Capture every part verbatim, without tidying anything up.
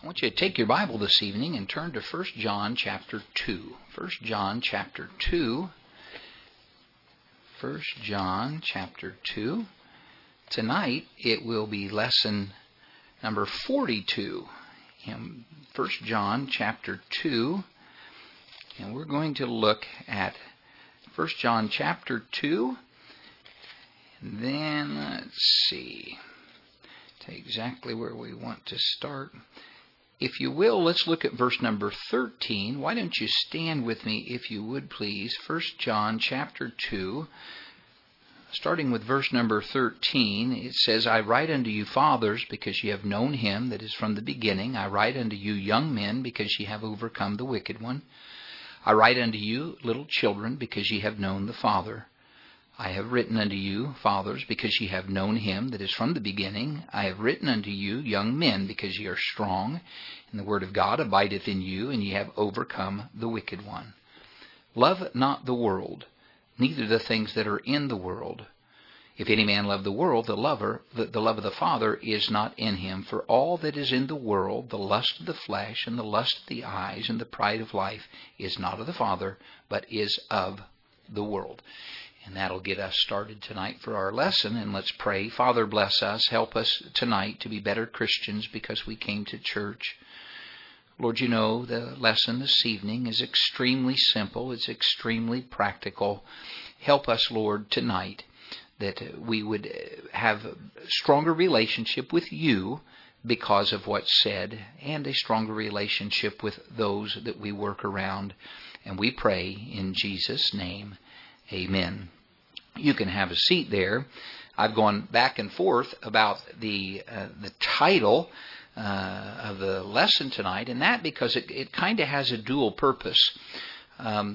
I want you to take your Bible this evening and turn to First John chapter two. First John chapter two. First John chapter two. Tonight it will be lesson number forty-two. In First John chapter two. And we're going to look at First John chapter two. And then, let's see. To exactly where we want to start. If you will, let's look at verse number thirteen. Why don't you stand with me, if you would, please. First John chapter two, starting with verse number thirteen, it says, I write unto you, fathers, because ye have known him that is from the beginning. I write unto you, young men, because ye have overcome the wicked one. I write unto you, little children, because ye have known the Father. I have written unto you, fathers, because ye have known him that is from the beginning. I have written unto you, young men, because ye are strong, and the word of God abideth in you, and ye have overcome the wicked one. Love not the world, neither the things that are in the world. If any man love the world, the lover, the, the love of the Father is not in him. For all that is in the world, the lust of the flesh, and the lust of the eyes, and the pride of life, is not of the Father, but is of the world. And that'll get us started tonight for our lesson. And let's pray. Father, bless us. Help us tonight to be better Christians because we came to church. Lord, you know the lesson this evening is extremely simple. It's extremely practical. Help us, Lord, tonight that we would have a stronger relationship with you because of what's said, and a stronger relationship with those that we work around. And we pray in Jesus' name. Amen. You can have a seat there. I've gone back and forth about the uh, the title uh, of the lesson tonight, and that because it, it kind of has a dual purpose. Um,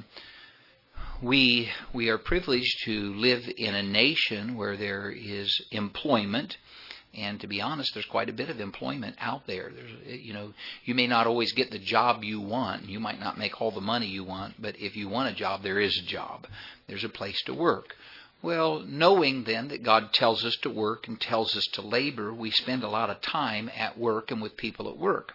we we are privileged to live in a nation where there is employment. And to be honest, there's quite a bit of employment out there. There's, you know, you may not always get the job you want. You might not make all the money you want. But if you want a job, there is a job. There's a place to work. Well, knowing then that God tells us to work and tells us to labor, we spend a lot of time at work and with people at work.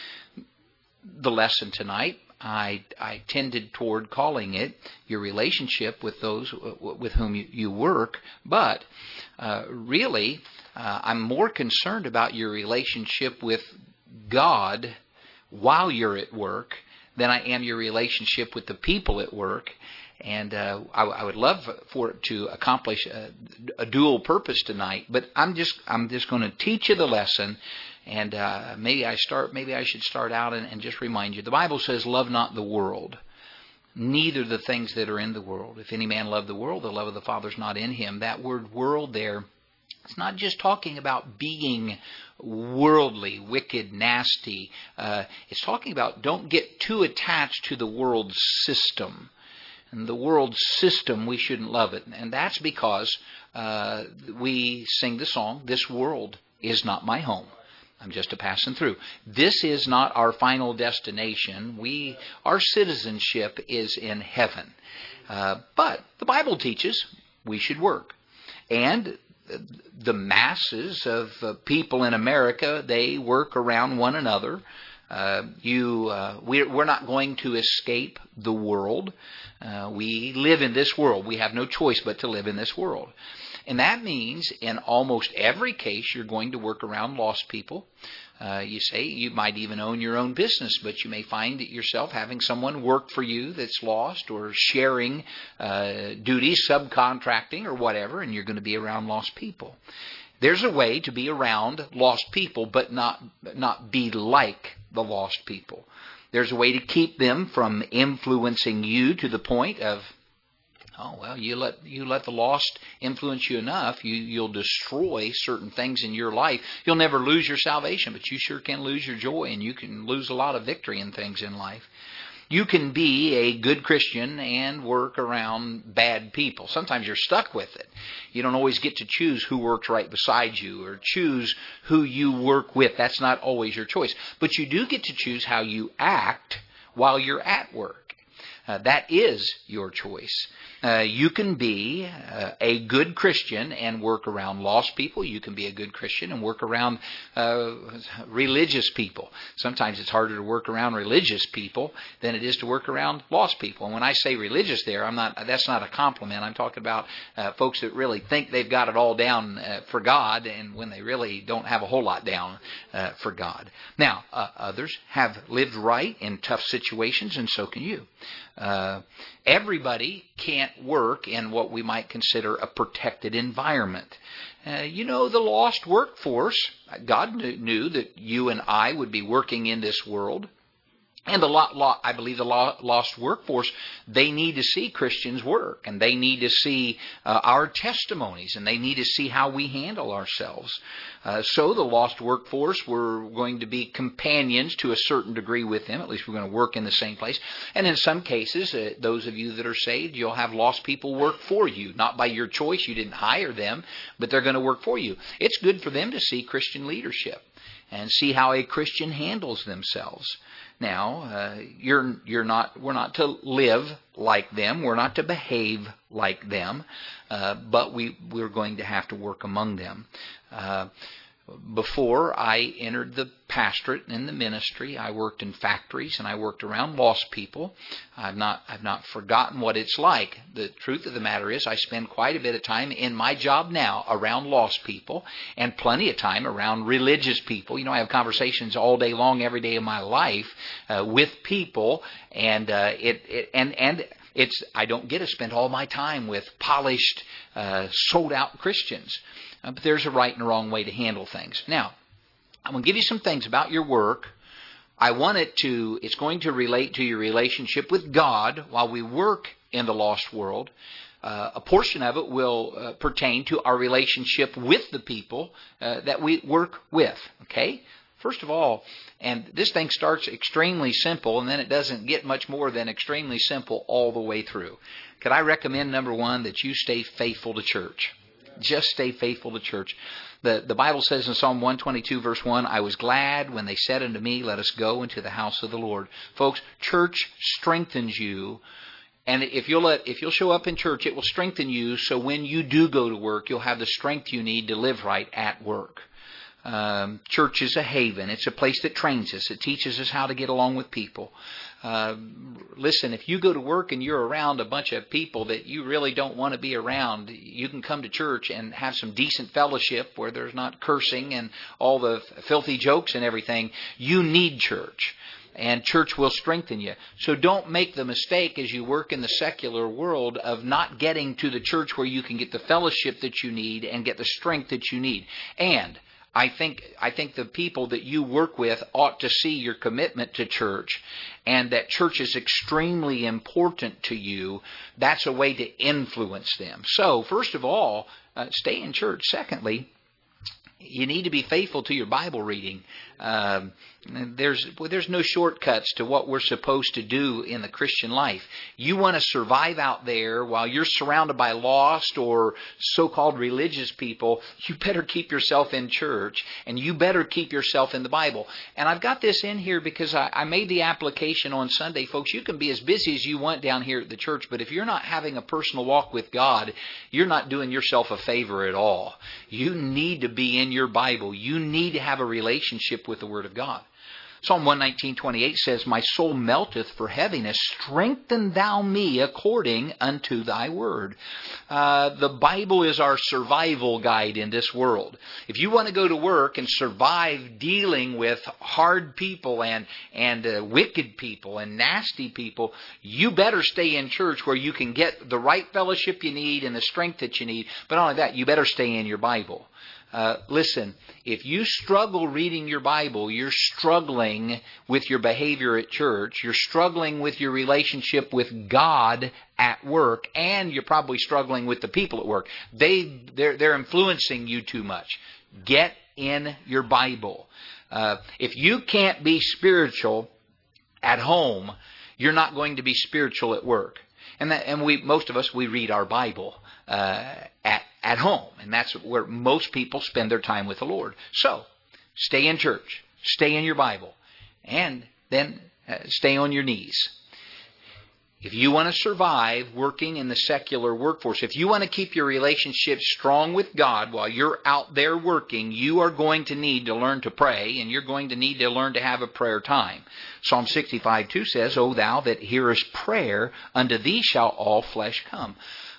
The lesson tonight, I, I tended toward calling it your relationship with those with whom you, you work. But uh, really... Uh, I'm more concerned about your relationship with God while you're at work than I am your relationship with the people at work. And uh, I, I would love for it to accomplish a, a dual purpose tonight. But I'm just I'm just going to teach you the lesson. And uh, maybe I start. Maybe I should start out and, and just remind you. The Bible says, "Love not the world, neither the things that are in the world. If any man love the world, the love of the Father is not in him." That word "world" there. It's not just talking about being worldly, wicked, nasty. Uh, it's talking about don't get too attached to the world's system. And the world's system, we shouldn't love it. And that's because uh, we sing the song, "This world is not my home. I'm just a passing through." This is not our final destination. We, our citizenship is in heaven. Uh, but the Bible teaches we should work. And the masses of uh, people in America, they work around one another. Uh, you, uh, we're, we're not going to escape the world. Uh, we live in this world. We have no choice but to live in this world. And that means in almost every case you're going to work around lost people. Uh, you say you might even own your own business, but you may find yourself having someone work for you that's lost, or sharing uh, duties, subcontracting or whatever, and you're going to be around lost people. There's a way to be around lost people but not not be like the lost people. There's a way to keep them from influencing you to the point of, oh, well, you let you let the lost influence you enough, you, you'll destroy certain things in your life. You'll never lose your salvation, but you sure can lose your joy, and you can lose a lot of victory in things in life. You can be a good Christian and work around bad people. Sometimes you're stuck with it. You don't always get to choose who works right beside you or choose who you work with. That's not always your choice. But you do get to choose how you act while you're at work. Uh, that is your choice. Uh, you can be uh, a good Christian and work around lost people. You can be a good Christian and work around uh, religious people. Sometimes it's harder to work around religious people than it is to work around lost people. And when I say religious there, I'm not. That's not a compliment. I'm talking about uh, folks that really think they've got it all down uh, for God, and when they really don't have a whole lot down uh, for God. Now, uh, others have lived right in tough situations, and so can you. Uh, everybody can't work in what we might consider a protected environment. Uh, you know, the lost workforce, God knew, knew that you and I would be working in this world. And the lot, lot, I believe the lost workforce, they need to see Christians work, and they need to see uh, our testimonies, and they need to see how we handle ourselves. Uh, so the lost workforce, we're going to be companions to a certain degree with them. At least we're going to work in the same place. And in some cases, uh, those of you that are saved, you'll have lost people work for you. Not by your choice. You didn't hire them, but they're going to work for you. It's good for them to see Christian leadership and see how a Christian handles themselves. Now, uh, you're you're not. We're not to live like them. We're not to behave like them. Uh, but we we're going to have to work among them. Uh, Before I entered the pastorate and the ministry, I worked in factories and I worked around lost people. I've not I've not forgotten what it's like. The truth of the matter is I spend quite a bit of time in my job now around lost people and plenty of time around religious people. You know, I have conversations all day long, every day of my life uh, with people, and uh, it, it and and it's I don't get to spend all my time with polished, uh, sold-out Christians. Uh, but there's a right and a wrong way to handle things. Now, I'm going to give you some things about your work. I want it to, it's going to relate to your relationship with God while we work in the lost world. Uh, a portion of it will uh, pertain to our relationship with the people uh, that we work with. Okay? First of all, and this thing starts extremely simple, and then it doesn't get much more than extremely simple all the way through. Could I recommend, number one, that you stay faithful to church? Just stay faithful to church. The the Bible says in Psalm one twenty-two, verse one, I was glad when they said unto me, let us go into the house of the Lord. Folks, church strengthens you. And if you'll let, if you'll show up in church, it will strengthen you. So when you do go to work, you'll have the strength you need to live right at work. Um, church is a haven. It's a place that trains us. It teaches us how to get along with people. Uh, listen, if you go to work and you're around a bunch of people that you really don't want to be around, you can come to church and have some decent fellowship where there's not cursing and all the filthy jokes and everything. You need church. And church will strengthen you. So don't make the mistake as you work in the secular world of not getting to the church where you can get the fellowship that you need and get the strength that you need. And I think I think the people that you work with ought to see your commitment to church, and that church is extremely important to you. That's a way to influence them. So, first of all, uh, stay in church. Secondly, you need to be faithful to your Bible reading. Um, there's well, there's no shortcuts to what we're supposed to do in the Christian life. You want to survive out there while you're surrounded by lost or so-called religious people, you better keep yourself in church, and you better keep yourself in the Bible. And I've got this in here because I, I made the application on Sunday. Folks, you can be as busy as you want down here at the church, but if you're not having a personal walk with God, you're not doing yourself a favor at all. You need to be in your Bible. You need to have a relationship with the Word of God. Psalm one nineteen twenty-eight says, my soul melteth for heaviness. Strengthen thou me according unto thy word. Uh, the Bible is our survival guide in this world. If you want to go to work and survive dealing with hard people and, and uh, wicked people and nasty people, you better stay in church where you can get the right fellowship you need and the strength that you need. But not only that, you better stay in your Bible. Uh, listen, if you struggle reading your Bible, you're struggling with your behavior at church, you're struggling with your relationship with God at work, and you're probably struggling with the people at work. They, they're, they're influencing you too much. Get in your Bible. Uh, if you can't be spiritual at home, you're not going to be spiritual at work. And that, and we, most of us, we read our Bible uh, at at home, and that's where most people spend their time with the Lord. So, stay in church, stay in your Bible, and then uh, stay on your knees. If you want to survive working in the secular workforce, if you want to keep your relationship strong with God while you're out there working, you are going to need to learn to pray, and you're going to need to learn to have a prayer time. Psalm sixty-five two says, O thou that hearest prayer, unto thee shall all flesh come.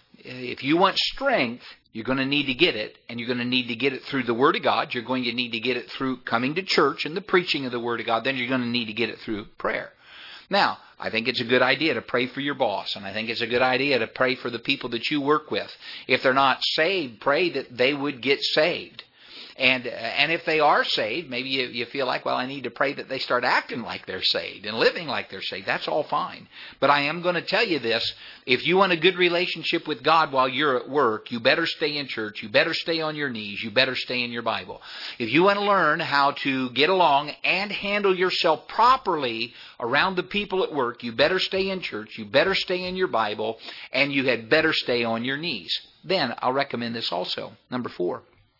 If you want strength, you're going to need to get it, and you're going to need to get it through the Word of God. You're going to need to get it through coming to church and the preaching of the Word of God. Then you're going to need to get it through prayer. Now, I think it's a good idea to pray for your boss, and I think it's a good idea to pray for the people that you work with. If they're not saved, pray that they would get saved. And and if they are saved, maybe you, you feel like, well, I need to pray that they start acting like they're saved and living like they're saved. That's all fine. But I am going to tell you this. If you want a good relationship with God while you're at work, you better stay in church. You better stay on your knees. You better stay in your Bible. If you want to learn how to get along and handle yourself properly around the people at work, you better stay in church. You better stay in your Bible. And you had better stay on your knees. Then I'll recommend this also. Number four.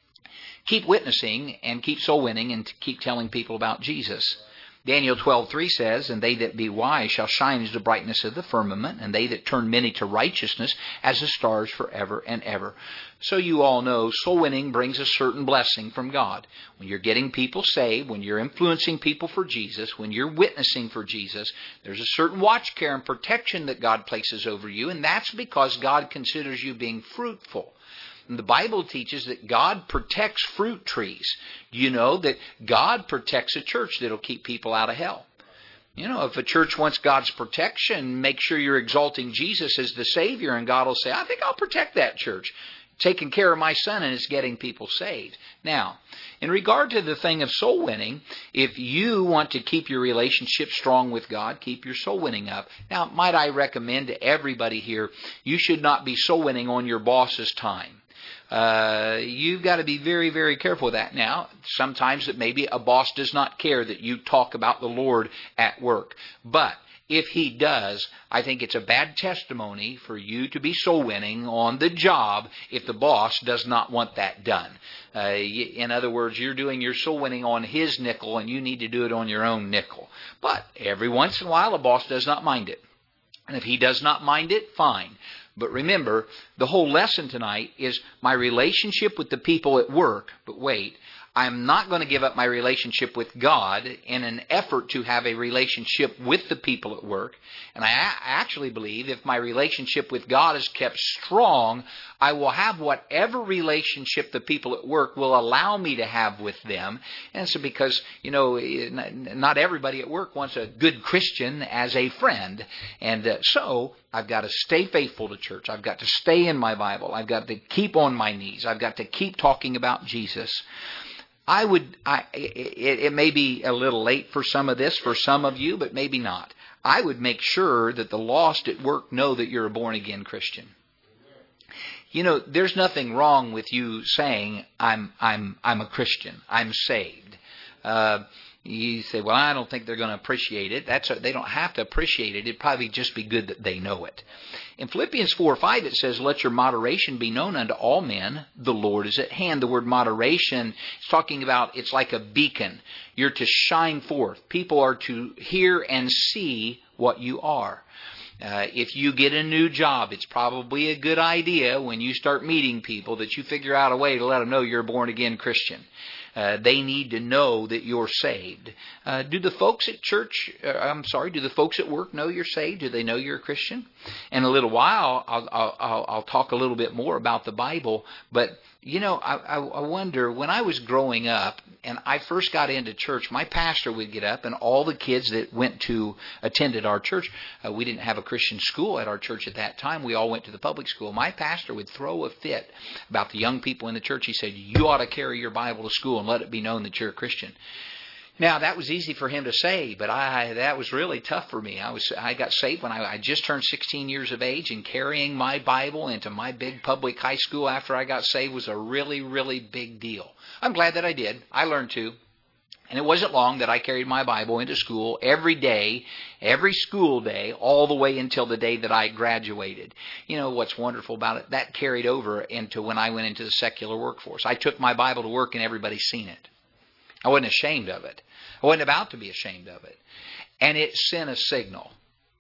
Keep witnessing and keep soul winning and keep telling people about Jesus. Daniel twelve three says, And they that be wise shall shine as the brightness of the firmament, and they that turn many to righteousness as the stars forever and ever. So you all know soul winning brings a certain blessing from God. When you're getting people saved, when you're influencing people for Jesus, when you're witnessing for Jesus, there's a certain watch care and protection that God places over you, and that's because God considers you being fruitful. And the Bible teaches that God protects fruit trees. Do you know that God protects a church that will keep people out of hell? You know, if a church wants God's protection, make sure you're exalting Jesus as the Savior, and God will say, I think I'll protect that church. Taking care of my son, and it's getting people saved. Now, in regard to the thing of soul winning, if you want to keep your relationship strong with God, keep your soul winning up. Now, might I recommend to everybody here, you should not be soul winning on your boss's time. Uh, you've got to be very, very careful with that. Now, sometimes that maybe a boss does not care that you talk about the Lord at work. But if he does, I think it's a bad testimony for you to be soul winning on the job if the boss does not want that done. Uh, in other words, you're doing your soul winning on his nickel, and you need to do it on your own nickel. But every once in a while, a boss does not mind it. And if he does not mind it, fine. But remember, the whole lesson tonight is my relationship with the people at work. But wait, I'm not going to give up my relationship with God in an effort to have a relationship with the people at work. And I actually believe if my relationship with God is kept strong, I will have whatever relationship the people at work will allow me to have with them. And so because, you know, not everybody at work wants a good Christian as a friend. And uh, so I've got to stay faithful to church. I've got to stay in my Bible. I've got to keep on my knees. I've got to keep talking about Jesus. I would, I, it, it may be a little late for some of this, for some of you, but maybe not. I would make sure that the lost at work know that you're a born-again Christian. You know, there's nothing wrong with you saying, I'm, I'm, I'm a Christian. I'm saved. Uh, you say, well, I don't think they're going to appreciate it. That's a, they don't have to appreciate it. It'd probably just be good that they know it. In Philippians four five, it says, let your moderation be known unto all men. The Lord is at hand. The word moderation is talking about it's like a beacon. You're to shine forth. People are to hear and see what you are. Uh, if you get a new job, it's probably a good idea when you start meeting people that you figure out a way to let them know you're a born-again Christian. Uh, they need to know that you're saved. Uh, do the folks at church, uh, I'm sorry, do the folks at work know you're saved? Do they know you're a Christian? In a little while, I'll, I'll, I'll talk a little bit more about the Bible. But, you know, I, I wonder, when I was growing up and I first got into church, my pastor would get up and all the kids that went to, attended our church, uh, we didn't have a Christian school at our church at that time. We all went to the public school. My pastor would throw a fit about the young people in the church. He said, you ought to carry your Bible to school and let it be known that you're a Christian. Now, that was easy for him to say, but I that was really tough for me. I was I got saved when I, I just turned sixteen years of age, and carrying my Bible into my big public high school after I got saved was a really, really big deal. I'm glad that I did. I learned to. And it wasn't long that I carried my Bible into school every day, every school day, all the way until the day that I graduated. You know what's wonderful about it? That carried over into when I went into the secular workforce. I took my Bible to work and everybody's seen it. I wasn't ashamed of it. I wasn't about to be ashamed of it. And it sent a signal.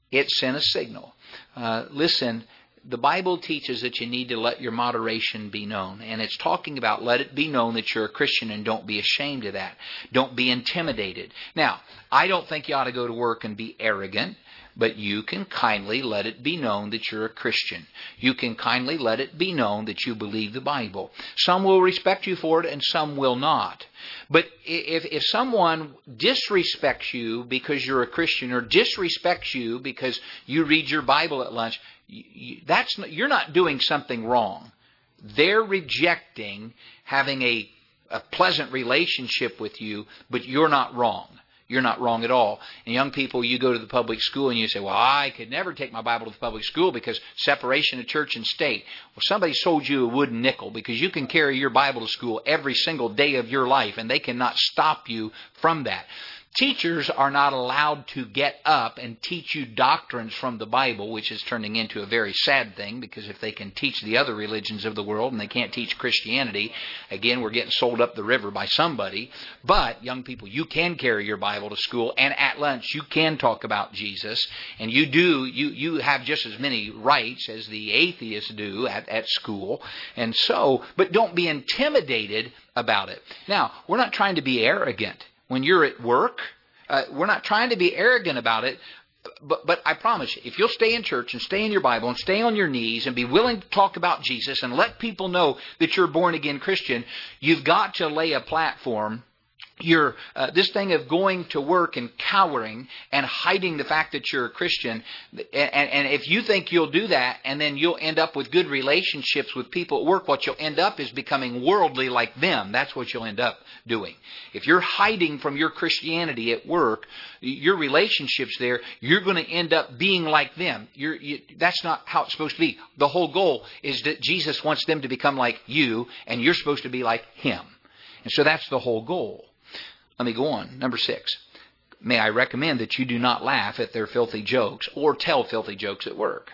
It sent a signal. Uh, listen, the Bible teaches that you need to let your moderation be known. And it's talking about let it be known that you're a Christian, and don't be ashamed of that. Don't be intimidated. Now, I don't think you ought to go to work and be arrogant. But you can kindly let it be known that you're a Christian. You can kindly let it be known that you believe the Bible. Some will respect you for it and some will not. But if, if someone disrespects you because you're a Christian, or disrespects you because you read your Bible at lunch, you, that's you're not doing something wrong. They're rejecting having a, a pleasant relationship with you, but you're not wrong. You're not wrong at all. And young people, you go to the public school and you say, well, I could never take my Bible to the public school because separation of church and state. Well, somebody sold you a wooden nickel, because you can carry your Bible to school every single day of your life, and they cannot stop you from that. Teachers are not allowed to get up and teach you doctrines from the Bible, which is turning into a very sad thing, because if they can teach the other religions of the world and they can't teach Christianity, again, we're getting sold up the river by somebody. But, young people, you can carry your Bible to school, and at lunch you can talk about Jesus, and you do, you, you have just as many rights as the atheists do at, at school. And so, but don't be intimidated about it. Now, we're not trying to be arrogant. When you're at work, uh, we're not trying to be arrogant about it, but, but I promise you, if you'll stay in church and stay in your Bible and stay on your knees and be willing to talk about Jesus and let people know that you're a born-again Christian, you've got to lay a platform. You're, uh, this thing of going to work and cowering and hiding the fact that you're a Christian, and, and if you think you'll do that and then you'll end up with good relationships with people at work, what you'll end up is becoming worldly like them. That's what you'll end up doing. If you're hiding from your Christianity at work, your relationships there, you're going to end up being like them. You're, you, that's not how it's supposed to be. The whole goal is that Jesus wants them to become like you, and you're supposed to be like Him. And so that's the whole goal. Let me go on. Number six. May I recommend that you do not laugh at their filthy jokes or tell filthy jokes at work.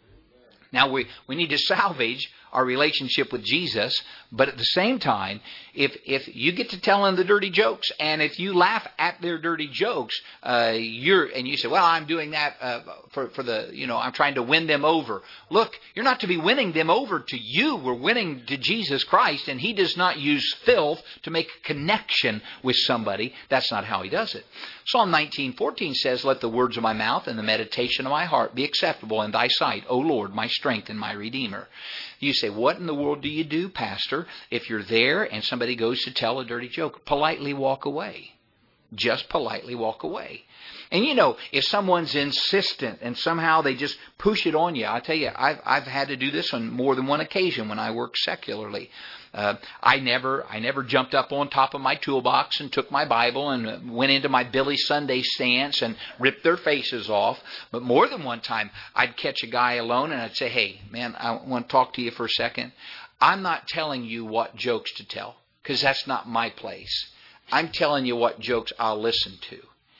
Now, we, we need to salvage our relationship with Jesus, but at the same time, if if you get to telling the dirty jokes, and if you laugh at their dirty jokes, uh, you're and you say, well, I'm doing that uh, for for the you know I'm trying to win them over. Look, you're not to be winning them over to you. We're winning to Jesus Christ, and He does not use filth to make a connection with somebody. That's not how He does it. Psalm nineteen fourteen says, "Let the words of my mouth and the meditation of my heart be acceptable in Thy sight, O Lord, my strength and my Redeemer." You say, what in the world do you do, Pastor, if you're there and somebody goes to tell a dirty joke? Politely walk away. Just politely walk away. And you know, if someone's insistent and somehow they just push it on you, I tell you, I've, I've had to do this on more than one occasion when I work secularly. Uh, I never, I never jumped up on top of my toolbox and took my Bible and went into my Billy Sunday stance and ripped their faces off. But more than one time, I'd catch a guy alone and I'd say, "Hey, man, I want to talk to you for a second. I'm not telling you what jokes to tell, because that's not my place. I'm telling you what jokes I'll listen to.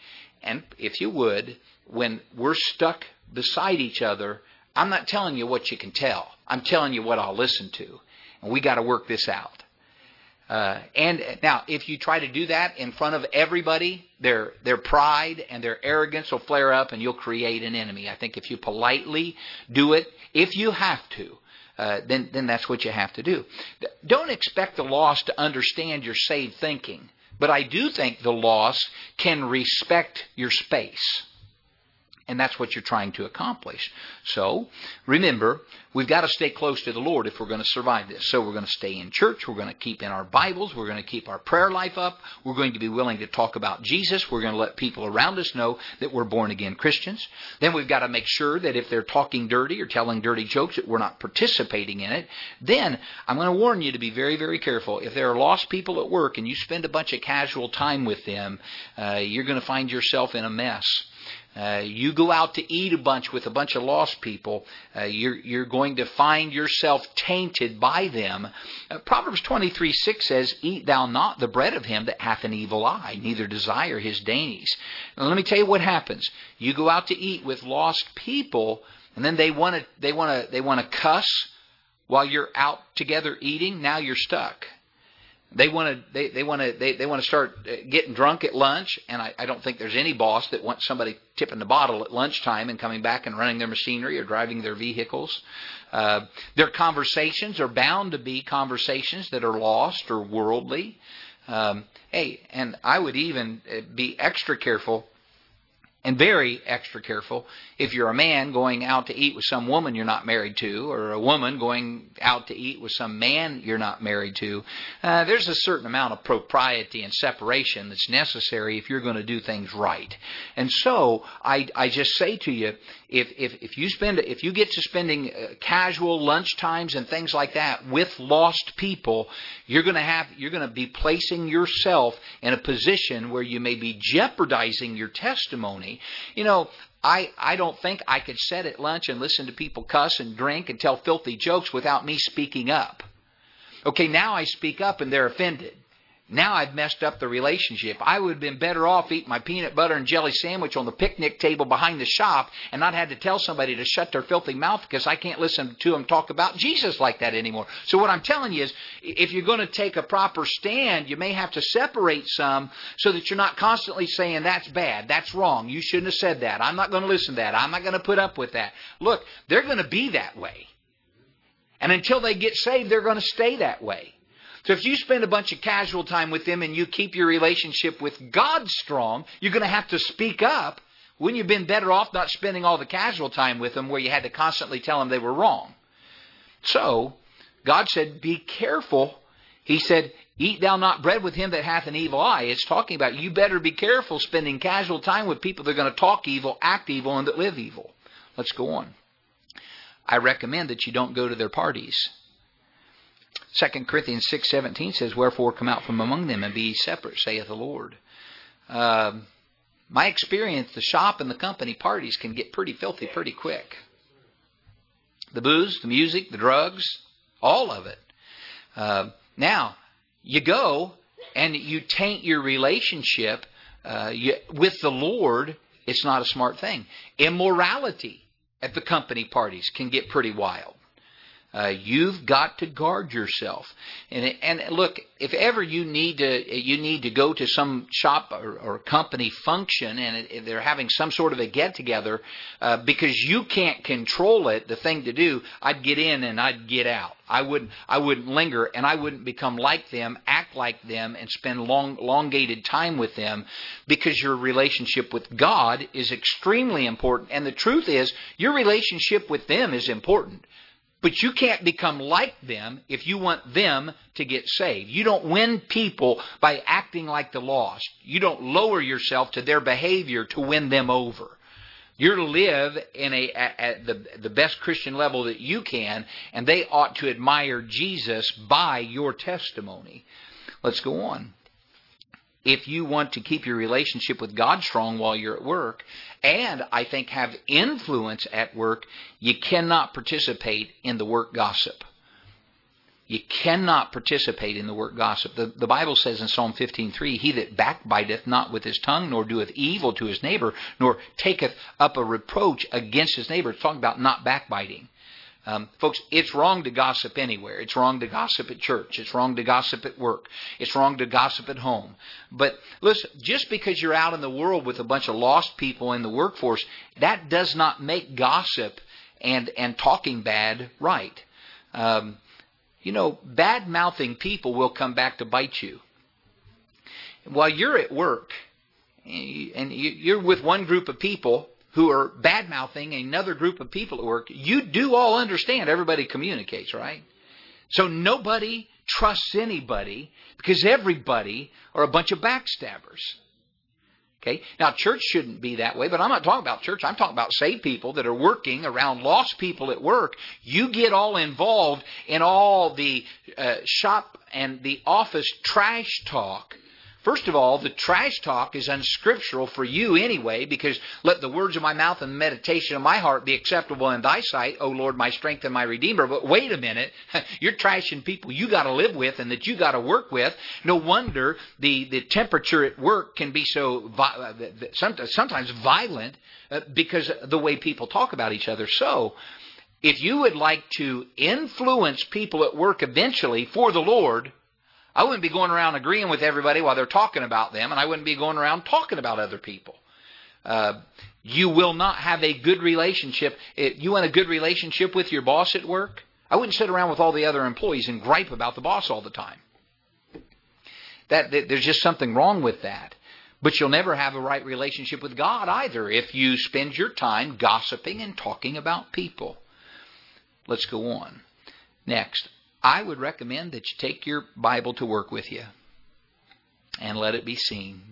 And if you would, when we're stuck beside each other, I'm not telling you what you can tell. I'm telling you what I'll listen to. And we got to work this out." Uh, and now, if you try to do that in front of everybody, their their pride and their arrogance will flare up, and you'll create an enemy. I think if you politely do it, if you have to, uh, then then that's what you have to do. Don't expect the lost to understand your saved thinking, but I do think the lost can respect your space. And that's what you're trying to accomplish. So, remember, we've got to stay close to the Lord if we're going to survive this. So we're going to stay in church. We're going to keep in our Bibles. We're going to keep our prayer life up. We're going to be willing to talk about Jesus. We're going to let people around us know that we're born-again Christians. Then we've got to make sure that if they're talking dirty or telling dirty jokes, that we're not participating in it. Then, I'm going to warn you to be very, very careful. If there are lost people at work and you spend a bunch of casual time with them, uh, you're going to find yourself in a mess. Uh, you go out to eat a bunch with a bunch of lost people, uh, you're, you're going to find yourself tainted by them. Uh, Proverbs twenty-three six says, "Eat thou not the bread of him that hath an evil eye, neither desire his dainties." Now, let me tell you what happens. You go out to eat with lost people, and then they want to they want to they want to cuss while you're out together eating. Now you're stuck. They want to. They, they want to. They, they want to start getting drunk at lunch, and I, I don't think there's any boss that wants somebody tipping the bottle at lunchtime and coming back and running their machinery or driving their vehicles. Uh, their conversations are bound to be conversations that are lost or worldly. Um, hey, and I would even be extra careful. And very extra careful if you're a man going out to eat with some woman you're not married to, or a woman going out to eat with some man you're not married to. Uh, there's a certain amount of propriety and separation that's necessary if you're going to do things right. And so I, I just say to you, if if if you spend if you get to spending uh, casual lunch times and things like that with lost people, you're going to have you're going to be placing yourself in a position where you may be jeopardizing your testimony. You know, I, I don't think I could sit at lunch and listen to people cuss and drink and tell filthy jokes without me speaking up. Okay, now I speak up and they're offended. Now I've messed up the relationship. I would have been better off eating my peanut butter and jelly sandwich on the picnic table behind the shop and not had to tell somebody to shut their filthy mouth because I can't listen to them talk about Jesus like that anymore. So what I'm telling you is, if you're going to take a proper stand, you may have to separate some so that you're not constantly saying, that's bad, that's wrong, you shouldn't have said that, I'm not going to listen to that, I'm not going to put up with that. Look, they're going to be that way. And until they get saved, they're going to stay that way. So if you spend a bunch of casual time with them and you keep your relationship with God strong, you're going to have to speak up. Wouldn't you have been better off not spending all the casual time with them where you had to constantly tell them they were wrong? So God said, be careful. He said, eat thou not bread with him that hath an evil eye. It's talking about you better be careful spending casual time with people that are going to talk evil, act evil, and that live evil. Let's go on. I recommend that you don't go to their parties. Second Corinthians six seventeen says, wherefore come out from among them and be ye separate, saith the Lord. Uh, my experience, the shop and the company parties can get pretty filthy pretty quick. The booze, the music, the drugs, all of it. Uh, now, you go and you taint your relationship uh, you, with the Lord. It's not a smart thing. Immorality at the company parties can get pretty wild. Uh, you've got to guard yourself. And, and look, if ever you need to, you need to go to some shop or, or company function and it, they're having some sort of a get-together, uh, because you can't control it, the thing to do, I'd get in and I'd get out. I wouldn't, I wouldn't linger and I wouldn't become like them, act like them, and spend long, elongated time with them, because your relationship with God is extremely important. And the truth is, your relationship with them is important. But you can't become like them if you want them to get saved. You don't win people by acting like the lost. You don't lower yourself to their behavior to win them over. You're to live in a, at, at the, the best Christian level that you can, and they ought to admire Jesus by your testimony. Let's go on. If you want to keep your relationship with God strong while you're at work, and I think have influence at work, you cannot participate in the work gossip. You cannot participate in the work gossip. The, the Bible says in Psalm fifteen three, he that backbiteth not with his tongue, nor doeth evil to his neighbor, nor taketh up a reproach against his neighbor. It's talking about not backbiting. Um, folks, it's wrong to gossip anywhere. It's wrong to gossip at church. It's wrong to gossip at work. It's wrong to gossip at home. But listen, just because you're out in the world with a bunch of lost people in the workforce, that does not make gossip and, and talking bad right. Um, you know, bad-mouthing people will come back to bite you. While you're at work and you're with one group of people who are bad-mouthing another group of people at work, you do all understand everybody communicates, right? So nobody trusts anybody because everybody are a bunch of backstabbers. Okay? Now, church shouldn't be that way, but I'm not talking about church. I'm talking about saved people that are working around lost people at work. You get all involved in all the uh, shop and the office trash talk. First of all, the trash talk is unscriptural for you anyway, because let the words of my mouth and the meditation of my heart be acceptable in thy sight, O Lord, my strength and my redeemer. But wait a minute, you're trashing people you got to live with and that you got to work with. No wonder the, the temperature at work can be so sometimes violent because of the way people talk about each other. So, if you would like to influence people at work eventually for the Lord, I wouldn't be going around agreeing with everybody while they're talking about them, and I wouldn't be going around talking about other people. Uh, you will not have a good relationship. If you want a good relationship with your boss at work, I wouldn't sit around with all the other employees and gripe about the boss all the time. That, that there's just something wrong with that. But you'll never have a right relationship with God either if you spend your time gossiping and talking about people. Let's go on. Next, I would recommend that you take your Bible to work with you and let it be seen.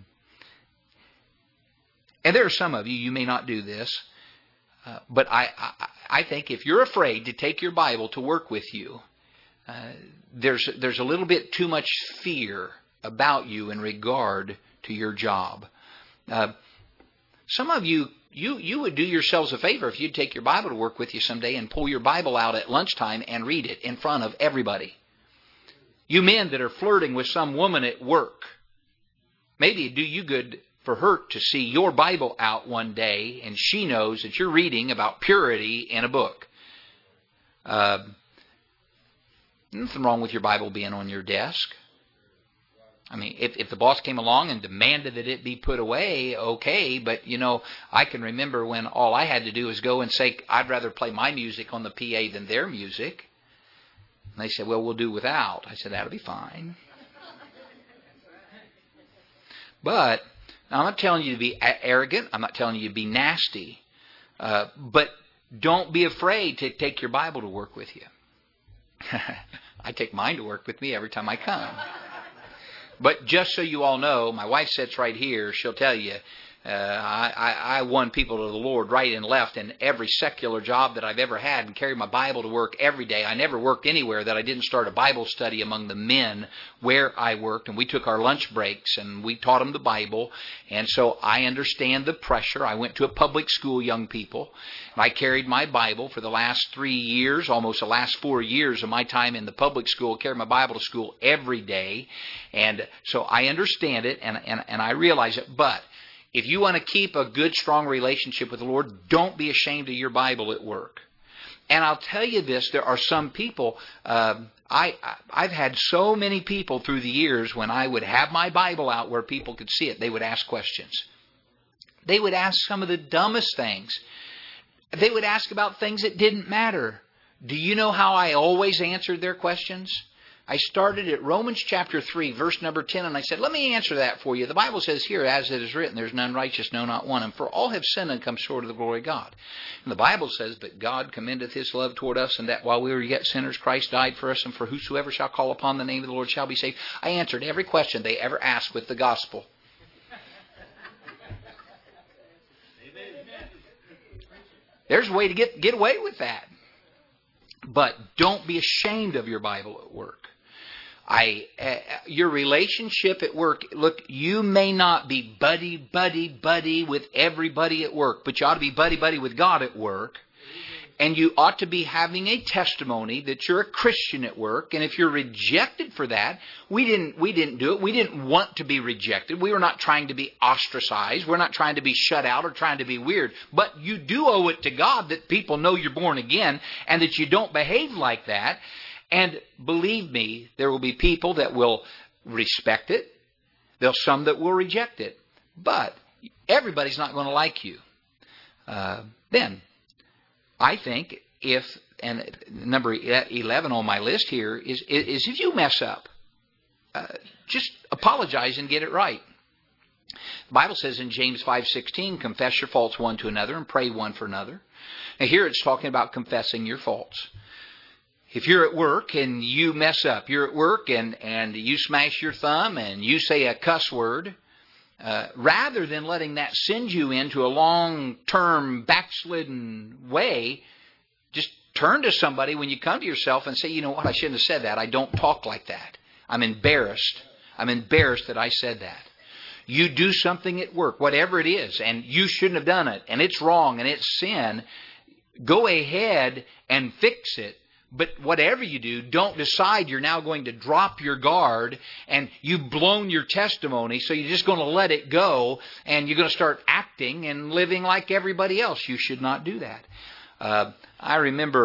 And there are some of you, you may not do this, uh, but I, I, I think if you're afraid to take your Bible to work with you, uh, there's there's a little bit too much fear about you in regard to your job. Uh, some of you, you, you would do yourselves a favor if you'd take your Bible to work with you someday and pull your Bible out at lunchtime and read it in front of everybody. You men that are flirting with some woman at work, maybe it'd do you good for her to see your Bible out one day and she knows that you're reading about purity in a book. Uh, nothing wrong with your Bible being on your desk. I mean, if, if the boss came along and demanded that it be put away, okay, but, you know, I can remember when all I had to do was go and say, I'd rather play my music on the P A than their music. And they said, well, we'll do without. I said, that'll be fine. But I'm not telling you to be arrogant. I'm not telling you to be nasty. Uh, but don't be afraid to take your Bible to work with you. I take mine to work with me every time I come. But just so you all know, my wife sits right here. She'll tell you, uh, I, I, I won people to the Lord right and left in every secular job that I've ever had and carried my Bible to work every day. I never worked anywhere that I didn't start a Bible study among the men where I worked. And we took our lunch breaks and we taught them the Bible. And so I understand the pressure. I went to a public school, young people. And I carried my Bible for the last three years, almost the last four years of my time in the public school. Carried my Bible to school every day. And so I understand it and, and, and I realize it. But if you want to keep a good, strong relationship with the Lord, don't be ashamed of your Bible at work. And I'll tell you this, there are some people, uh, I, I've had so many people through the years when I would have my Bible out where people could see it, they would ask questions. They would ask some of the dumbest things. They would ask about things that didn't matter. Do you know how I always answered their questions? I started at Romans chapter three, verse number ten, and I said, let me answer that for you. The Bible says here, as it is written, there's none righteous, no, not one. And for all have sinned and come short of the glory of God. And the Bible says, but God commendeth his love toward us, and that while we were yet sinners, Christ died for us, and for whosoever shall call upon the name of the Lord shall be saved. I answered every question they ever asked with the gospel. There's a way to get, get away with that. But don't be ashamed of your Bible at work. I, uh, your relationship at work, look, you may not be buddy, buddy, buddy with everybody at work, but you ought to be buddy, buddy with God at work. And you ought to be having a testimony that you're a Christian at work. And if you're rejected for that, we didn't, we didn't do it. We didn't want to be rejected. We were not trying to be ostracized. We're not trying to be shut out or trying to be weird. But you do owe it to God that people know you're born again and that you don't behave like that. And believe me, there will be people that will respect it. There'll some that will reject it. But everybody's not going to like you. Uh, then, I think if, and number eleven on my list here is, is if you mess up, uh, just apologize and get it right. The Bible says in James five sixteen, confess your faults one to another and pray one for another. Now here it's talking about confessing your faults. If you're at work and you mess up, you're at work and, and you smash your thumb and you say a cuss word, uh, rather than letting that send you into a long-term backslidden way, just turn to somebody when you come to yourself and say, you know what, I shouldn't have said that. I don't talk like that. I'm embarrassed. I'm embarrassed that I said that. You do something at work, whatever it is, and you shouldn't have done it, and it's wrong, and it's sin, go ahead and fix it. But whatever you do, don't decide you're now going to drop your guard and you've blown your testimony, so you're just going to let it go and you're going to start acting and living like everybody else. You should not do that. Uh, I remember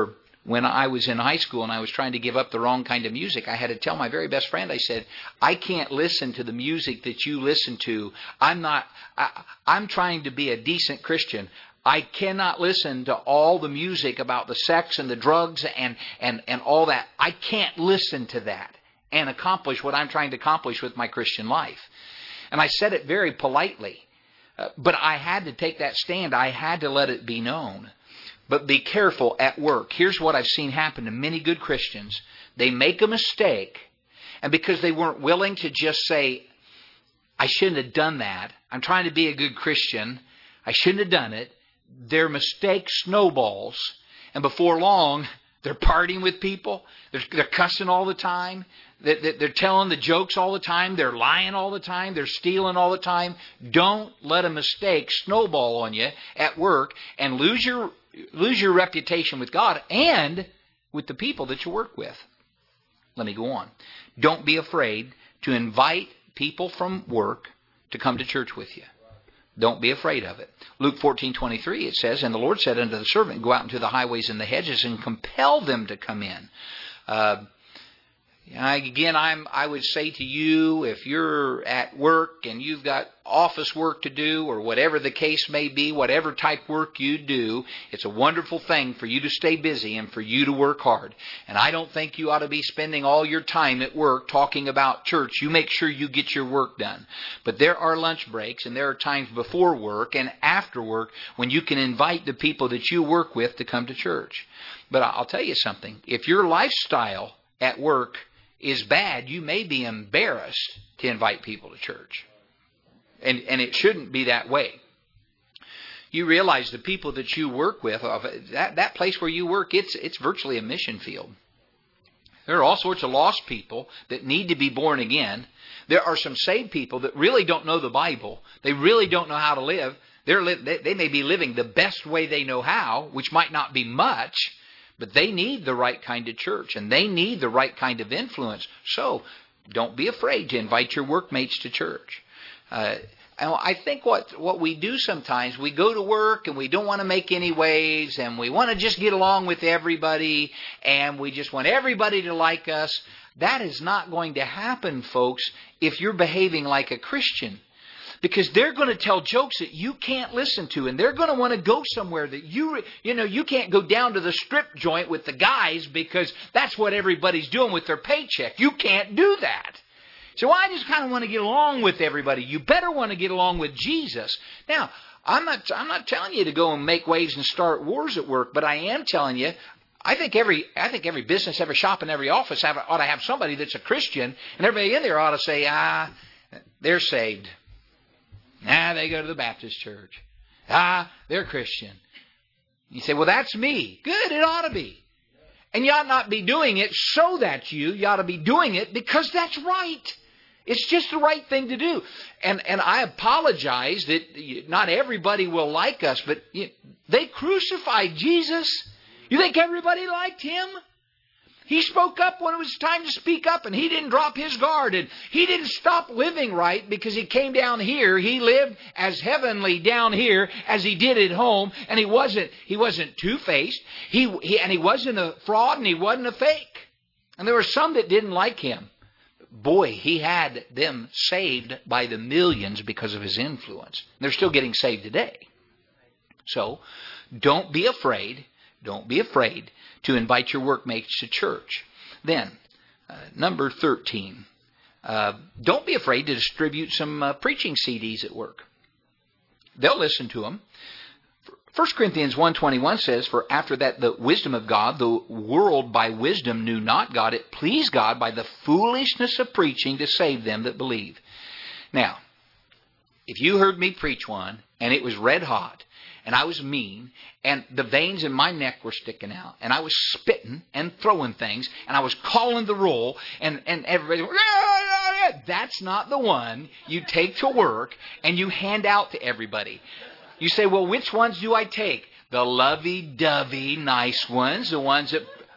when I was in high school and I was trying to give up the wrong kind of music, I had to tell my very best friend, I said, I can't listen to the music that you listen to. I'm not, I, I'm trying to be a decent Christian. I cannot listen to all the music about the sex and the drugs and, and, and all that. I can't listen to that and accomplish what I'm trying to accomplish with my Christian life. And I said it very politely. Uh, but I had to take that stand. I had to let it be known. But be careful at work. Here's what I've seen happen to many good Christians. They make a mistake, and because they weren't willing to just say, I shouldn't have done that. I'm trying to be a good Christian. I shouldn't have done it. Their mistake snowballs, and before long, they're partying with people. They're, they're cussing all the time. They're, they're telling the jokes all the time. They're lying all the time. They're stealing all the time. Don't let a mistake snowball on you at work and lose your lose your reputation with God and with the people that you work with. Let me go on. Don't be afraid to invite people from work to come to church with you. Don't be afraid of it. Luke fourteen twenty-three, it says, And the Lord said unto the servant, Go out into the highways and the hedges and compel them to come in. Uh, again, I'm, I would say to you, if you're at work and you've got office work to do or whatever the case may be, whatever type work you do, it's a wonderful thing for you to stay busy and for you to work hard. And I don't think you ought to be spending all your time at work talking about church. You make sure you get your work done. But there are lunch breaks and there are times before work and after work when you can invite the people that you work with to come to church. But I'll tell you something. If your lifestyle at work is bad, you may be embarrassed to invite people to church. And and it shouldn't be that way. You realize the people that you work with, that, that place where you work, it's it's virtually a mission field. There are all sorts of lost people that need to be born again. There are some saved people that really don't know the Bible. They really don't know how to live. They're li- they, they may be living the best way they know how, which might not be much, but they need the right kind of church, and they need the right kind of influence. So don't be afraid to invite your workmates to church. Uh, I think what, what we do sometimes, we go to work and we don't want to make any waves, and we want to just get along with everybody, and we just want everybody to like us. That is not going to happen, folks, if you're behaving like a Christian. Because they're going to tell jokes that you can't listen to, and they're going to want to go somewhere that you, you know, you can't go down to the strip joint with the guys because that's what everybody's doing with their paycheck. You can't do that. So I just kind of want to get along with everybody. You better want to get along with Jesus. Now, I'm not, I'm not telling you to go and make waves and start wars at work, but I am telling you, I think every, I think every business, every shop, and every office have, ought to have somebody that's a Christian, and everybody in there ought to say, ah, they're saved. Ah, they go to the Baptist church. Ah, they're Christian. You say, well, that's me. Good, it ought to be. And you ought not be doing it so that's you. You ought to be doing it because that's right. It's just the right thing to do. And and I apologize that not everybody will like us, but you know, they crucified Jesus. You think everybody liked Him? He spoke up when it was time to speak up, and He didn't drop His guard, and He didn't stop living right because He came down here. He lived as heavenly down here as He did at home, and He wasn't He wasn't two-faced, he, he and He wasn't a fraud, and He wasn't a fake. And there were some that didn't like Him. Boy, He had them saved by the millions because of His influence. They're still getting saved today. So, don't be afraid. Don't be afraid to invite your workmates to church. Then, uh, number thirteen, uh, don't be afraid to distribute some uh, preaching C Ds at work. They'll listen to them. First Corinthians one twenty-one says, For after that the wisdom of God, the world by wisdom knew not God, it pleased God by the foolishness of preaching to save them that believe. Now, if you heard me preach one, and it was red hot, and I was mean, and the veins in my neck were sticking out, and I was spitting and throwing things, and I was calling the roll, and, and everybody, that's not the one you take to work and you hand out to everybody. You say, well, which ones do I take? The lovey-dovey, nice ones, the ones that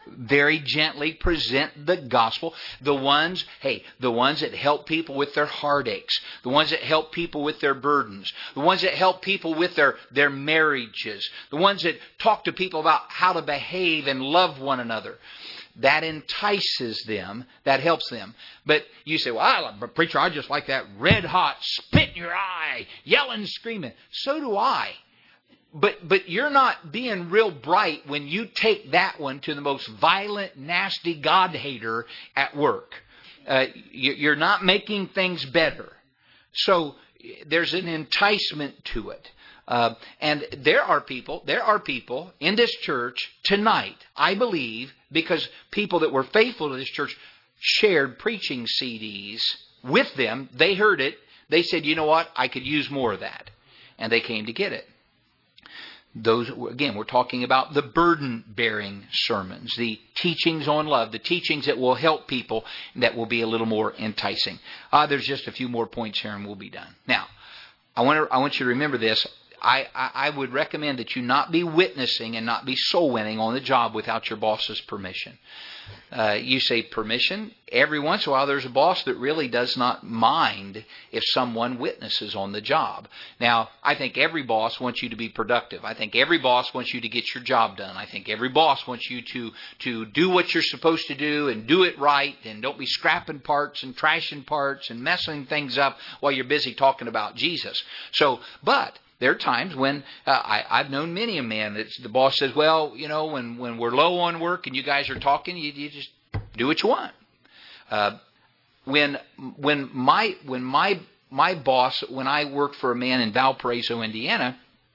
very gently present the gospel. The ones, hey, the ones that help people with their heartaches, the ones that help people with their burdens, the ones that help people with their, their marriages, the ones that talk to people about how to behave and love one another. That entices them. That helps them. But you say, well, I, preacher, I just like that red hot, spit in your eye, yelling, screaming. So do I. But but you're not being real bright when you take that one to the most violent, nasty God-hater at work. Uh, you're not making things better. So there's an enticement to it. Uh, and there are people, there are people in this church tonight, I believe, because people that were faithful to this church shared preaching C Ds with them. They heard it. They said, you know what, I could use more of that. And they came to get it. Those, again, we're talking about the burden-bearing sermons, the teachings on love, the teachings that will help people, that will be a little more enticing. Uh, there's just a few more points here and we'll be done. Now, I want, to, I want you to remember this. I, I, I would recommend that you not be witnessing and not be soul winning on the job without your boss's permission. Uh, you say permission. Every once in a while there's a boss that really does not mind if someone witnesses on the job. Now, I think every boss wants you to be productive. I think every boss wants you to get your job done. I think every boss wants you to, to do what you're supposed to do and do it right, and don't be scrapping parts and trashing parts and messing things up while you're busy talking about Jesus. So, but there are times when uh, I, I've known many a man that the boss says, well, you know, when, when we're low on work and you guys are talking, you, you just do what you want. Uh, when when my when my my boss, when I worked for a man in Valparaiso, Indiana,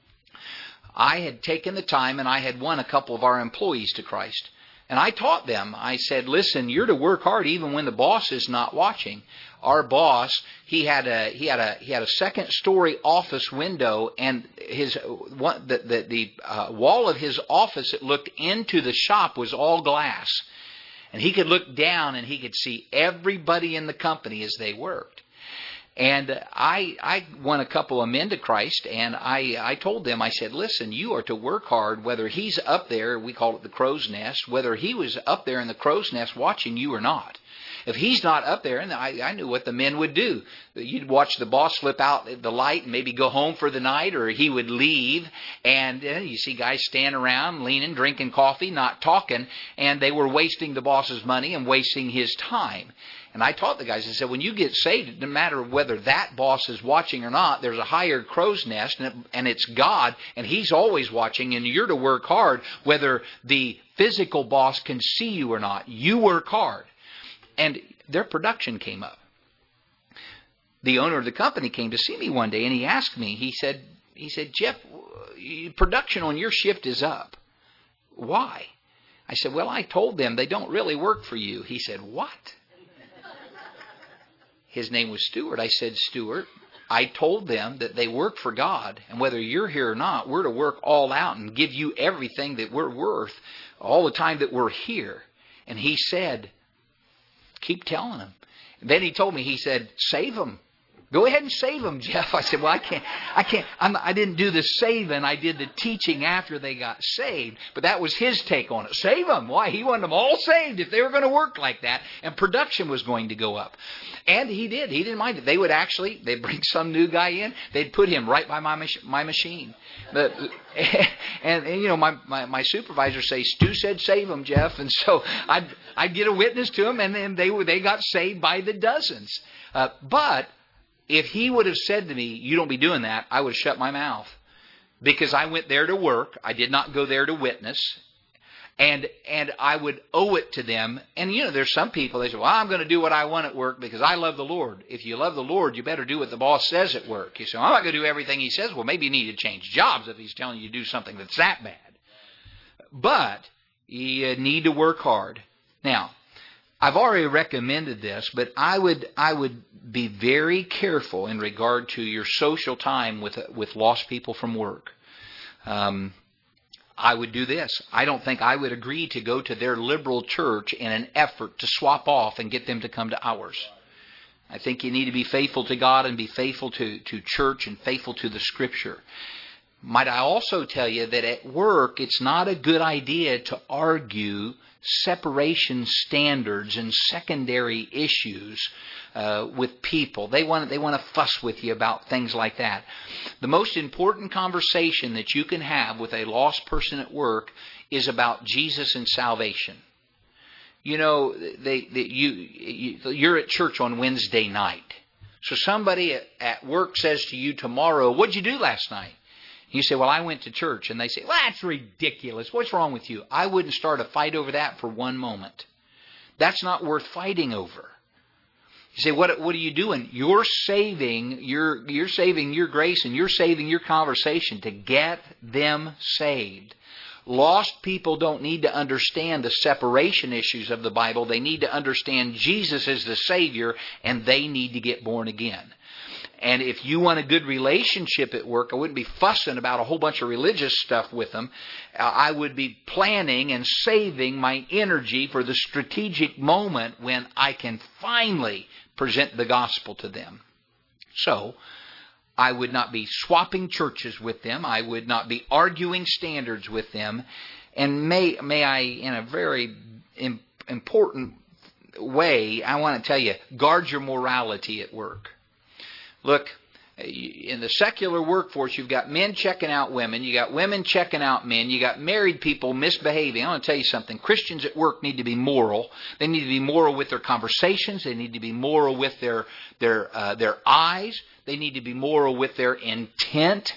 I had taken the time and I had won a couple of our employees to Christ. And I taught them, I said, listen, you're to work hard even when the boss is not watching. Our boss, he had a he had a he had a second story office window, and his one, the the, the uh, wall of his office that looked into the shop was all glass, and he could look down and he could see everybody in the company as they worked. And I I won a couple of men to Christ, and I, I told them, I said, listen, you are to work hard whether he's up there, we call it the crow's nest, whether he was up there in the crow's nest watching you or not. If he's not up there, and I, I knew what the men would do. You'd watch the boss slip out the light and maybe go home for the night, or he would leave, and uh, you see guys stand around, leaning, drinking coffee, not talking, and they were wasting the boss's money and wasting his time. And I taught the guys, I said, when you get saved, no matter whether that boss is watching or not, there's a higher crow's nest, and, it, and it's God, and He's always watching, and you're to work hard whether the physical boss can see you or not. You work hard. And their production came up. The owner of the company came to see me one day, and he asked me, he said, he said, Jeff, production on your shift is up. Why? I said, well, I told them they don't really work for you. He said, what? His name was Stuart. I said, Stuart, I told them that they work for God, and whether you're here or not, we're to work all out and give you everything that we're worth all the time that we're here. And he said, keep telling them. And then he told me, he said, save them. Go ahead and save them, Jeff. I said, well, I can't, I can't, I'm, I didn't do the saving. I did the teaching after they got saved. But that was his take on it. Save them. Why? He wanted them all saved if they were going to work like that. And production was going to go up. And he did. He didn't mind it. They would actually, they'd bring some new guy in. They'd put him right by my, mach- my machine. But, and, and, you know, my, my, my supervisor say, Stu said save them, Jeff. And so I'd, I'd get a witness to them, and then they were, they got saved by the dozens. Uh, but if he would have said to me, you don't be doing that, I would have shut my mouth. Because I went there to work. I did not go there to witness. And and I would owe it to them. And, you know, there's some people, they say, well, I'm going to do what I want at work because I love the Lord. If you love the Lord, you better do what the boss says at work. You say, well, I'm not going to do everything he says. Well, maybe you need to change jobs if he's telling you to do something that's that bad. But you need to work hard. Now, I've already recommended this, but I would I would be very careful in regard to your social time with with lost people from work. Um, I would do this. I don't think I would agree to go to their liberal church in an effort to swap off and get them to come to ours. I think you need to be faithful to God and be faithful to, to church and faithful to the Scripture. Might I also tell you that at work, it's not a good idea to argue separation standards and secondary issues uh, with people. They want they want to fuss with you about things like that. The most important conversation that you can have with a lost person at work is about Jesus and salvation. You know, they, they you, you you're at church on Wednesday night, so somebody at, at work says to you tomorrow, "What'd you do last night?" You say, "Well, I went to church." And they say, "Well, that's ridiculous. What's wrong with you?" I wouldn't start a fight over that for one moment. That's not worth fighting over. You say, "What what are you doing?" You're saving your you're saving your grace and you're saving your conversation to get them saved. Lost people don't need to understand the separation issues of the Bible. They need to understand Jesus is the Savior, and they need to get born again. And if you want a good relationship at work, I wouldn't be fussing about a whole bunch of religious stuff with them. I would be planning and saving my energy for the strategic moment when I can finally present the gospel to them. So, I would not be swapping churches with them. I would not be arguing standards with them. And may, may I, in a very important way, I want to tell you, guard your morality at work. Look, in the secular workforce, you've got men checking out women. You got women checking out men. You got married people misbehaving. I want to tell you something. Christians at work need to be moral. They need to be moral with their conversations. They need to be moral with their their uh, their eyes. They need to be moral with their intent.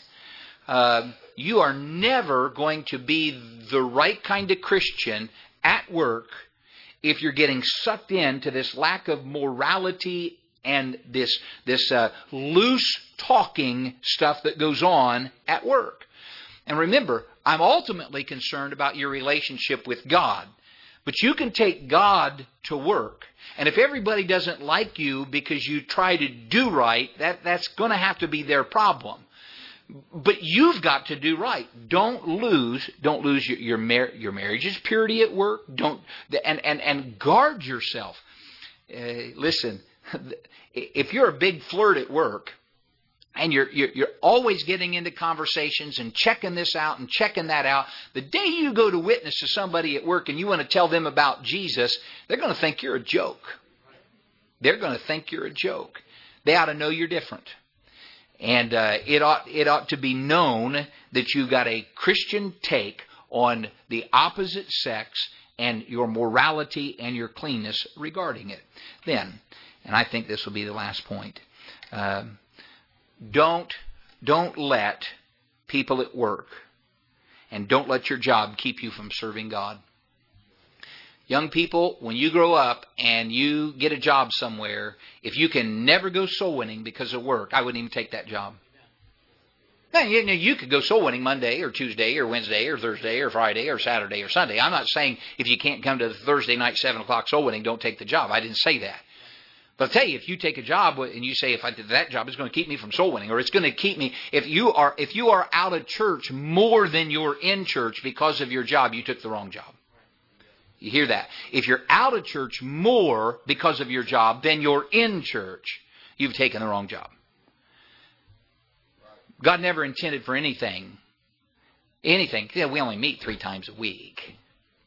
Uh, you are never going to be the right kind of Christian at work if you're getting sucked into this lack of morality and this this uh, loose talking stuff that goes on at work. And remember, I'm ultimately concerned about your relationship with God. But you can take God to work. And if everybody doesn't like you because you try to do right, that, that's going to have to be their problem. But you've got to do right. Don't lose, don't lose your your, mar- your marriage's purity at work. Don't and and and guard yourself. Uh, listen, if you're a big flirt at work, and you're, you're you're always getting into conversations and checking this out and checking that out, the day you go to witness to somebody at work and you want to tell them about Jesus, they're going to think you're a joke. They're going to think you're a joke. They ought to know you're different. And uh, it ought it ought to be known that you've got a Christian take on the opposite sex and your morality and your cleanness regarding it. Then, and I think this will be the last point, uh, Don't, don't let people at work and don't let your job keep you from serving God. Young people, when you grow up and you get a job somewhere, if you can never go soul winning because of work, I wouldn't even take that job. Now, you, you could go soul winning Monday or Tuesday or Wednesday or Thursday or Friday or Saturday or Sunday. I'm not saying if you can't come to the Thursday night seven o'clock soul winning, don't take the job. I didn't say that. But I'll tell you, if you take a job and you say, if I did that job, it's going to keep me from soul winning, or it's going to keep me, if you are if you are out of church more than you're in church because of your job, you took the wrong job. You hear that? If you're out of church more because of your job than you're in church, you've taken the wrong job. God never intended for anything, anything. Yeah, we only meet three times a week.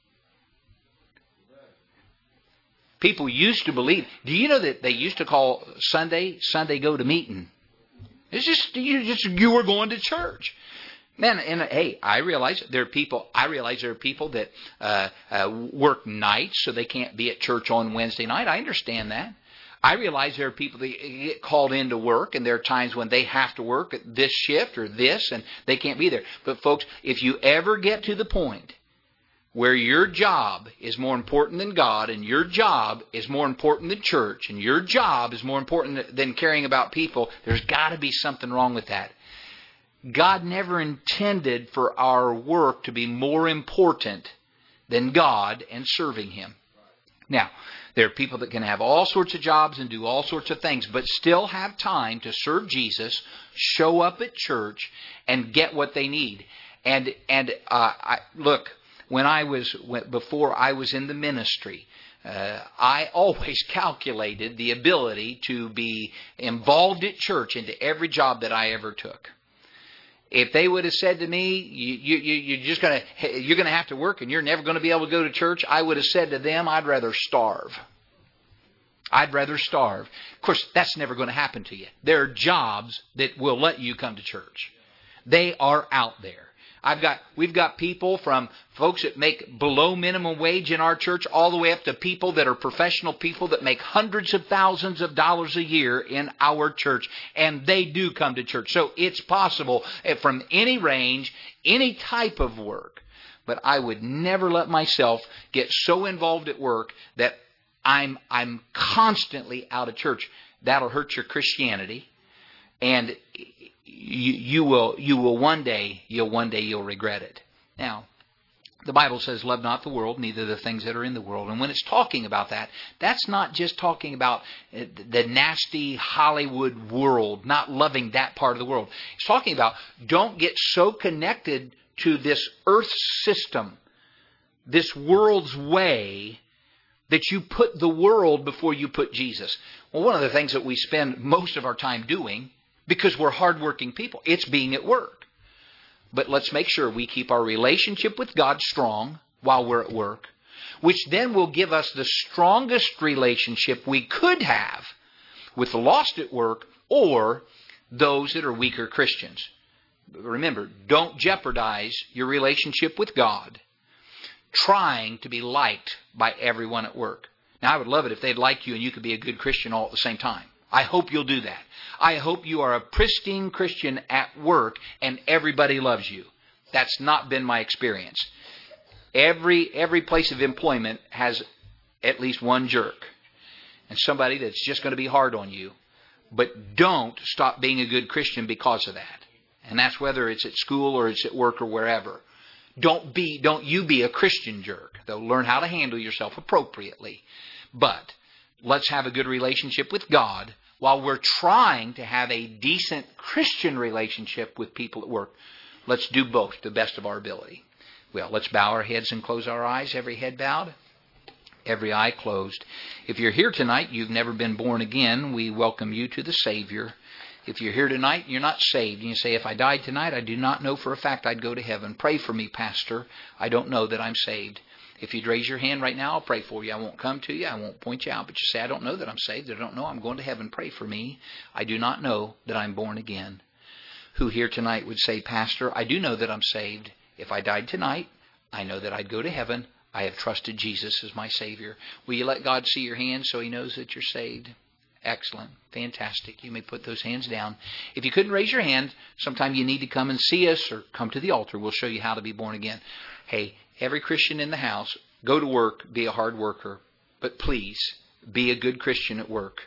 People used to believe. Do you know that they used to call Sunday Sunday go to meeting? It's just you just you were going to church, man. And hey, I realize there are people. I realize there are people that uh, uh, work nights, so they can't be at church on Wednesday night. I understand that. I realize there are people that get called into work, and there are times when they have to work at this shift or this, and they can't be there. But folks, if you ever get to the point where your job is more important than God, and your job is more important than church, and your job is more important than caring about people, there's got to be something wrong with that. God never intended for our work to be more important than God and serving Him. Now, there are people that can have all sorts of jobs and do all sorts of things, but still have time to serve Jesus, show up at church, and get what they need. And and uh, I, look, when I was before I was in the ministry, uh, I always calculated the ability to be involved at church into every job that I ever took. If they would have said to me, you, you, you're just going to, you're going to have to work and you're never going to be able to go to church, I would have said to them, I'd rather starve. I'd rather starve. Of course, that's never going to happen to you. There are jobs that will let you come to church. They are out there. I've got, we've got people from folks that make below minimum wage in our church all the way up to people that are professional people that make hundreds of thousands of dollars a year in our church. And they do come to church. So it's possible from any range, any type of work. But I would never let myself get so involved at work that I'm, I'm constantly out of church. That'll hurt your Christianity. And You, you will you will one day you'll one day you'll regret it. Now, the Bible says, "Love not the world, neither the things that are in the world." And when it's talking about that, that's not just talking about the nasty Hollywood world, not loving that part of the world. It's talking about don't get so connected to this earth system, this world's way, that you put the world before you put Jesus. Well, one of the things that we spend most of our time doing, because we're hardworking people, it's being at work. But let's make sure we keep our relationship with God strong while we're at work, which then will give us the strongest relationship we could have with the lost at work or those that are weaker Christians. Remember, don't jeopardize your relationship with God trying to be liked by everyone at work. Now, I would love it if they'd like you and you could be a good Christian all at the same time. I hope you'll do that. I hope you are a pristine Christian at work and everybody loves you. That's not been my experience. Every every place of employment has at least one jerk and somebody that's just going to be hard on you. But don't stop being a good Christian because of that. And that's whether it's at school or it's at work or wherever. Don't be don't you be a Christian jerk. Though learn how to handle yourself appropriately. But let's have a good relationship with God while we're trying to have a decent Christian relationship with people at work. Let's do both to the best of our ability. Well, let's bow our heads and close our eyes. Every head bowed, every eye closed. If you're here tonight, you've never been born again, we welcome you to the Savior. If you're here tonight and you're not saved, and you say, if I died tonight, I do not know for a fact I'd go to heaven. Pray for me, Pastor. I don't know that I'm saved. If you'd raise your hand right now, I'll pray for you. I won't come to you. I won't point you out. But you say, I don't know that I'm saved. I don't know I'm going to heaven. Pray for me. I do not know that I'm born again. Who here tonight would say, Pastor, I do know that I'm saved. If I died tonight, I know that I'd go to heaven. I have trusted Jesus as my Savior. Will you let God see your hands so He knows that you're saved? Excellent. Fantastic. You may put those hands down. If you couldn't raise your hand, sometime you need to come and see us or come to the altar. We'll show you how to be born again. Hey, every Christian in the house, go to work, be a hard worker. But please, be a good Christian at work.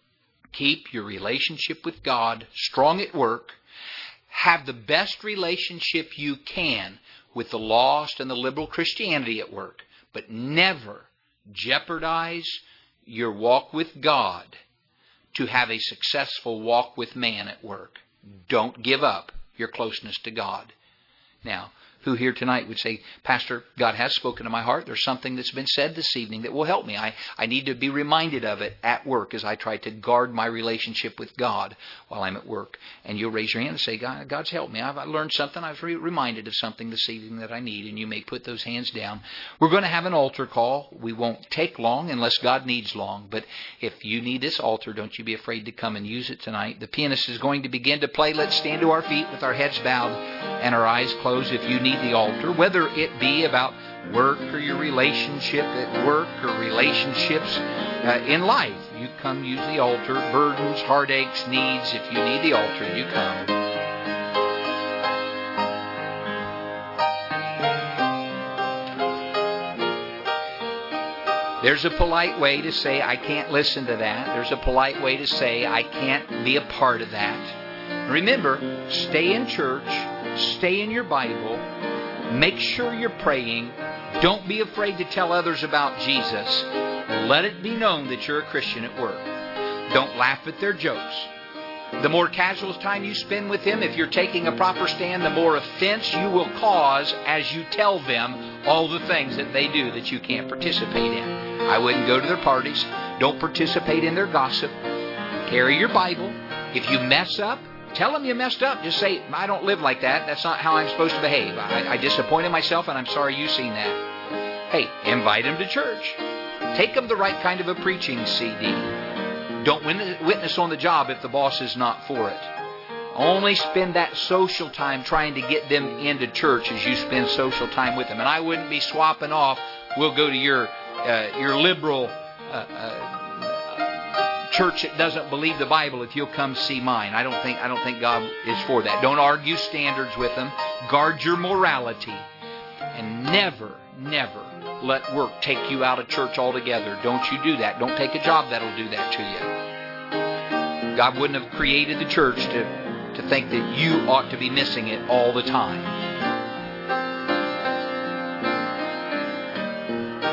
Keep your relationship with God strong at work. Have the best relationship you can with the lost and the liberal Christianity at work. But never jeopardize your walk with God to have a successful walk with man at work. Don't give up your closeness to God. Now, who here tonight would say, Pastor, God has spoken to my heart. There's something that's been said this evening that will help me. I, I need to be reminded of it at work as I try to guard my relationship with God while I'm at work. And you'll raise your hand and say, God, God's helped me. I've learned something. I've re- reminded of something this evening that I need. And you may put those hands down. We're going to have an altar call. We won't take long unless God needs long. But if you need this altar, don't you be afraid to come and use it tonight. The pianist is going to begin to play. Let's stand to our feet with our heads bowed and our eyes closed. If you need the altar, whether it be about work or your relationship at work or relationships uh, in life, you come use the altar. Burdens, heartaches, needs, if you need the altar, you come. There's a polite way to say, I can't listen to that. There's a polite way to say, I can't be a part of that. Remember, stay in church, stay in your Bible, make sure you're praying. Don't be afraid to tell others about Jesus. Let it be known that you're a Christian at work. Don't laugh at their jokes. The more casual time you spend with them, if you're taking a proper stand, the more offense you will cause as you tell them all the things that they do that you can't participate in. I wouldn't go to their parties. Don't participate in their gossip. Carry your Bible. If you mess up, tell them you messed up. Just say, I don't live like that. That's not how I'm supposed to behave. I, I disappointed myself, and I'm sorry you've seen that. Hey, invite them to church. Take them the right kind of a preaching C D. Don't witness on the job if the boss is not for it. Only spend that social time trying to get them into church as you spend social time with them. And I wouldn't be swapping off, we'll go to your uh, your liberal uh, uh, church that doesn't believe the Bible if you'll come see mine. I don't think I don't think God is for that. Don't argue standards with them. Guard your morality. And never, never let work take you out of church altogether. Don't you do that. Don't take a job that'll do that to you. God wouldn't have created the church to to think that you ought to be missing it all the time.